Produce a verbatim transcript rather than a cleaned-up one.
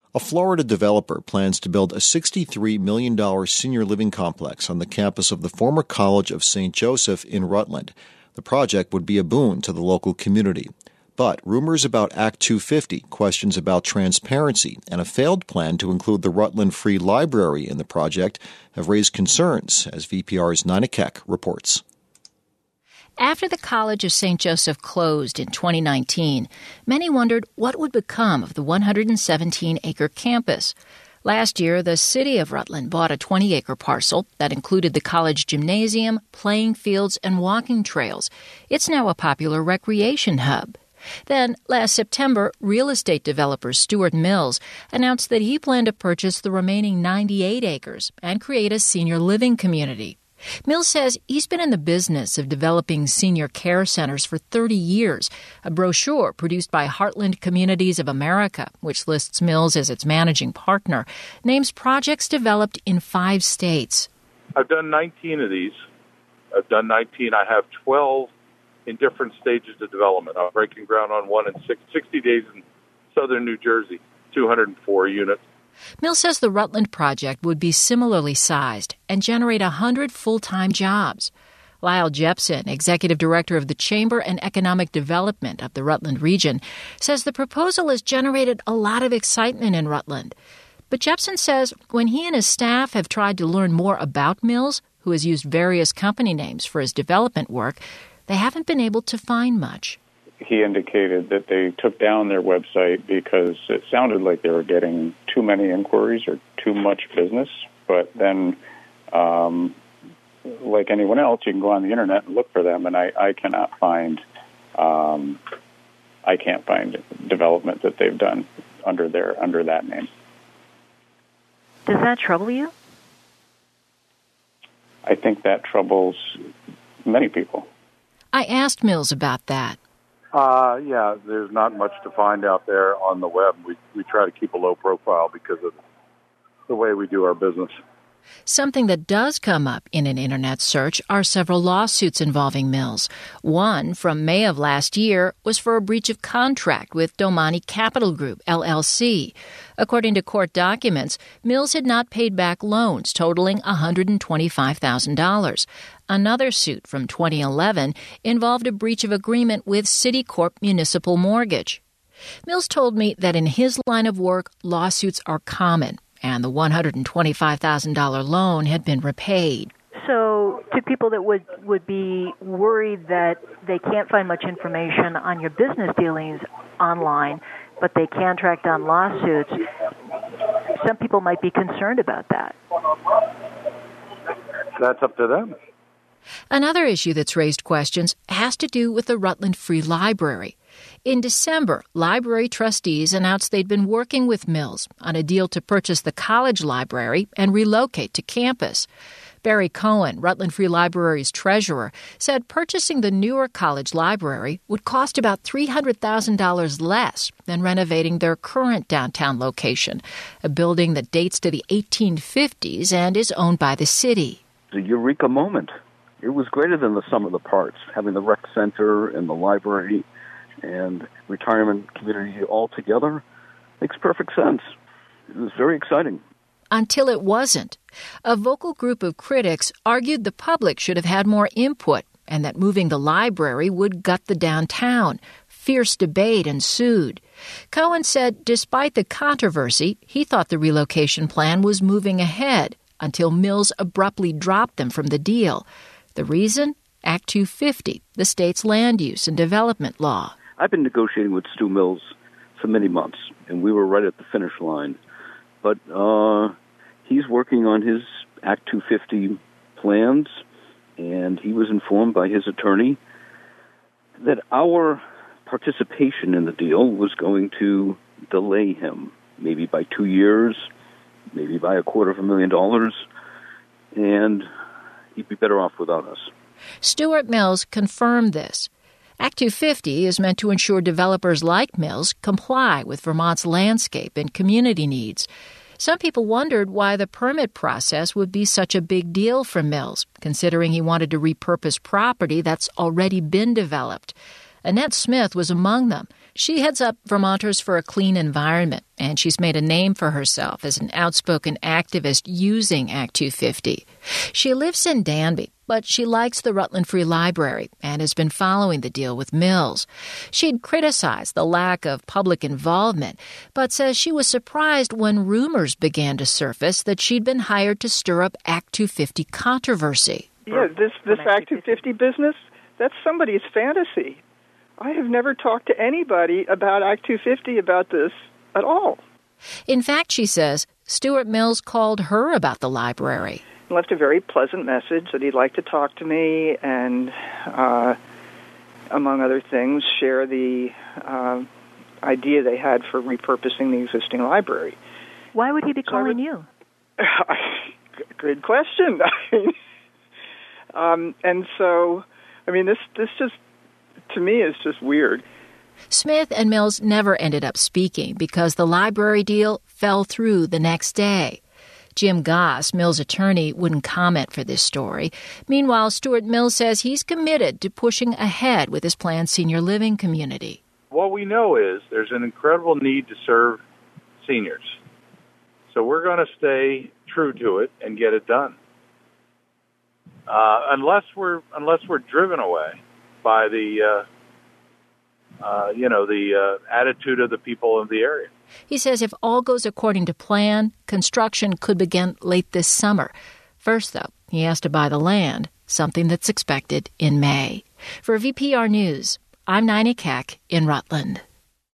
A Florida developer plans to build a sixty-three million dollars senior living complex on the campus of the former College of Saint Joseph in Rutland. The project would be a boon to the local community. But rumors about Act two fifty, questions about transparency, and a failed plan to include the Rutland Free Library in the project have raised concerns, as V P R's Nina Keck reports. After the College of Saint Joseph closed in twenty nineteen, many wondered what would become of the one hundred seventeen acre campus. Last year, the city of Rutland bought a twenty acre parcel that included the college gymnasium, playing fields, and walking trails. It's now a popular recreation hub. Then, last September, real estate developer Stuart Mills announced that he planned to purchase the remaining ninety-eight acres and create a senior living community. Mills says he's been in the business of developing senior care centers for thirty years. A brochure produced by Heartland Communities of America, which lists Mills as its managing partner, names projects developed in five states. I've done nineteen of these. I've done nineteen. I have twelve in different stages of development. I'm breaking ground on one in sixty days in southern New Jersey, two hundred four units. Mills says the Rutland project would be similarly sized and generate one hundred full-time jobs. Lyle Jepson, executive director of the Chamber and Economic Development of the Rutland region, says the proposal has generated a lot of excitement in Rutland. But Jepson says when he and his staff have tried to learn more about Mills, who has used various company names for his development work, they haven't been able to find much. He indicated that they took down their website because it sounded like they were getting too many inquiries or too much business. But then, um, like anyone else, you can go on the internet and look for them, and I, I cannot find, um, I can't find development that they've done under their under that name. Does that trouble you? I think that troubles many people. I asked Mills about that. Uh, yeah, there's not much to find out there on the web. We we try to keep a low profile because of the way we do our business. Something that does come up in an internet search are several lawsuits involving Mills. One, from May of last year, was for a breach of contract with Domani Capital Group, L L C. According to court documents, Mills had not paid back loans totaling one hundred twenty-five thousand dollars. Another suit from twenty eleven involved a breach of agreement with Citicorp Municipal Mortgage. Mills told me that in his line of work, lawsuits are common, and the one hundred twenty-five thousand dollars loan had been repaid. So to people that would, would be worried that they can't find much information on your business dealings online, but they can track down lawsuits, some people might be concerned about that. That's up to them. Another issue that's raised questions has to do with the Rutland Free Library. In December, library trustees announced they'd been working with Mills on a deal to purchase the college library and relocate to campus. Barry Cohen, Rutland Free Library's treasurer, said purchasing the newer college library would cost about three hundred thousand dollars less than renovating their current downtown location, a building that dates to the eighteen fifties and is owned by the city. The eureka moment. It was greater than the sum of the parts, having the rec center and the library and retirement community all together makes perfect sense. It was very exciting. Until it wasn't. A vocal group of critics argued the public should have had more input and that moving the library would gut the downtown. Fierce debate ensued. Cohen said despite the controversy, he thought the relocation plan was moving ahead until Mills abruptly dropped them from the deal. The reason? Act two fifty, the state's land use and development law. I've been negotiating with Stu Mills for many months, and we were right at the finish line. But uh, he's working on his Act two fifty plans, and he was informed by his attorney that our participation in the deal was going to delay him, maybe by two years, maybe by a quarter of a million dollars, and he'd be better off without us. Stuart Mills confirmed this. Act two fifty is meant to ensure developers like Mills comply with Vermont's landscape and community needs. Some people wondered why the permit process would be such a big deal for Mills, considering he wanted to repurpose property that's already been developed. Annette Smith was among them. She heads up Vermonters for a Clean Environment, and she's made a name for herself as an outspoken activist using Act two fifty. She lives in Danby, but she likes the Rutland Free Library and has been following the deal with Mills. She'd criticized the lack of public involvement, but says she was surprised when rumors began to surface that she'd been hired to stir up Act two fifty controversy. Yeah, this, this Act two fifty business, that's somebody's fantasy. I have never talked to anybody about Act two fifty about this at all. In fact, she says, Stuart Mills called her about the library. Left a very pleasant message that he'd like to talk to me and, uh, among other things, share the uh, idea they had for repurposing the existing library. Why would he be so calling would, you? Good question. um, and so, I mean, this this just, to me, is just weird. Smith and Mills never ended up speaking because the library deal fell through the next day. Jim Goss, Mills' attorney, wouldn't comment for this story. Meanwhile, Stuart Mills says he's committed to pushing ahead with his planned senior living community. What we know is there's an incredible need to serve seniors. So we're going to stay true to it and get it done. Uh, unless we're unless we're driven away by the uh, uh, you know the uh, attitude of the people in the area. He says if all goes according to plan, construction could begin late this summer. First, though, he has to buy the land, something that's expected in May. For V P R News, I'm Nina Keck in Rutland.